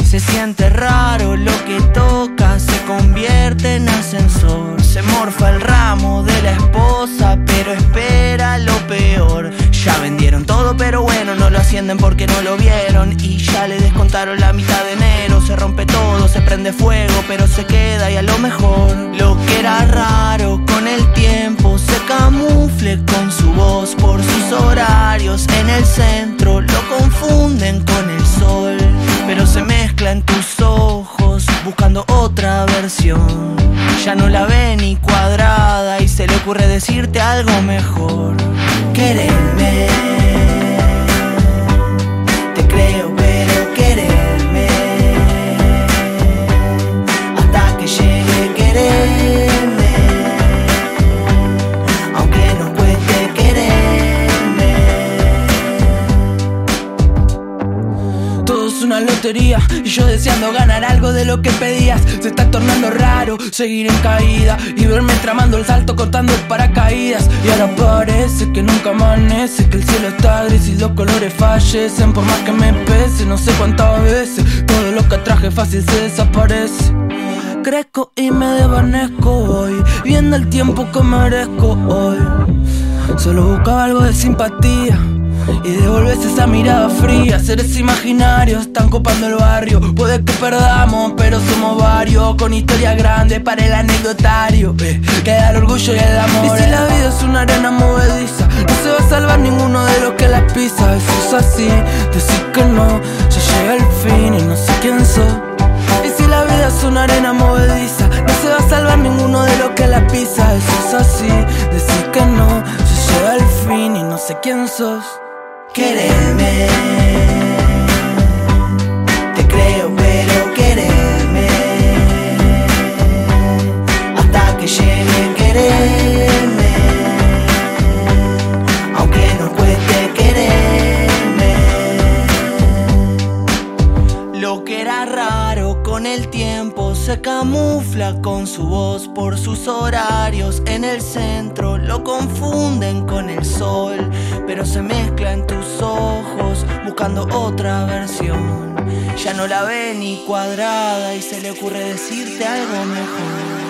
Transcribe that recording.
Se siente raro, lo que toca se convierte en ascensor. Se morfa el ramo de la esposa, pero espera lo peor. Ya vendieron todo, pero bueno, no lo ascienden porque no lo vieron. Y ya le descontaron la mitad de enero. Se rompe todo, se prende fuego, pero se queda y a lo mejor lo que era raro con el tiempo se camufle con su voz. Por sus horarios en el centro lo confunden con el sol, pero se mezcla en tus ojos buscando otra versión. Ya no la ve ni cuadrada y se le ocurre decirte algo mejor. Quererme, te creo, pero quererme, hasta que llegue quererme, aunque no cueste quererme. Todo es una lotería y yo deseando ganar algo de lo que pedías. Se está tornando raro seguir en caída y verme tramando el salto cortando el paracaídas. Y ahora parece que nunca amanece, que el cielo está gris y los colores fallecen. Por más que me pese, no sé cuántas veces todo lo que traje fácil se desaparece. Crezco y me desvanezco hoy, viendo el tiempo que merezco hoy. Solo buscaba algo de simpatía y devolves esa mirada fría. Seres imaginarios están copando el barrio. Puede que perdamos, pero somos varios, con historia grande para el anecdotario. Queda el orgullo y el amor. Y si la vida es una arena movediza, no se va a salvar ninguno de los que la pisa. Eso es así, decir que no, ya llega el fin y no sé quién sos. Y si la vida es una arena movediza, no se va a salvar ninguno de los que la pisa. Eso es así, decir que no, ya llega el fin y no sé quién sos. Quererme, te creo, pero quererme, hasta que llegue quererme, aunque no cueste quererme. Lo que era raro con el tiempo se camufla con su voz. Por sus horarios en el centro lo confunden con el sol, pero se mezcla en tus ojos buscando otra versión. Ya no la ve ni cuadrada y se le ocurre decirte algo mejor.